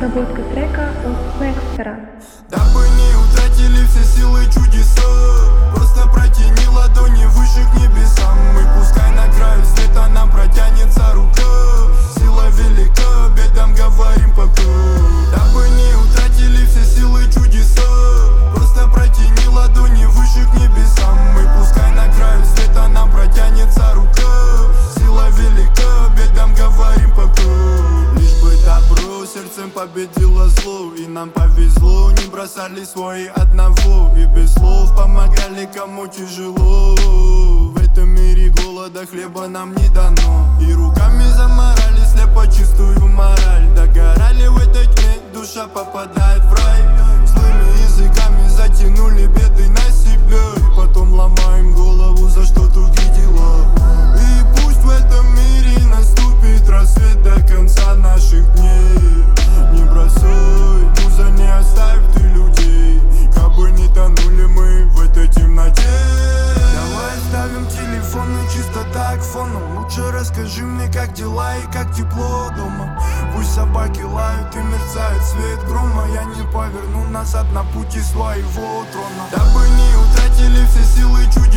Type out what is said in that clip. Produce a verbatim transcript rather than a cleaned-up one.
Переработка трека от Векстера. Дабы не утратили все силы чудеса, просто протяни ладони выше к небесам. И пускай на краю света нам протянется рука. Сила велика, бедам говорим пока. Дабы не утратили все силы чудеса, просто протяни ладони выше к небесам. И пускай на краю света нам протянется рука. Сила велика, бедам говорим пока. Лишь бы добро сердцем победило зло, и нам повезло, не бросали свои одного. И без слов помогали кому тяжело. В этом мире голода хлеба нам не дано. И руками заморали слепо чистую мораль. Догорали в этой тьме, душа попадает в рай. Злыми языками затянули беды на себя. И потом ломаем голову за что другие дела. И пусть в этом мире наступит рассвет до конца наших дней. Не бросай, муза, не оставь ты людей. Кабы не тонули мы в этой темноте. Давай ставим телефоны чисто так фоном. Лучше расскажи мне, как дела и как тепло дома. Пусть собаки лают и мерцает свет грома. Я не поверну назад на пути своего трона. Дабы не утратили все силы чуть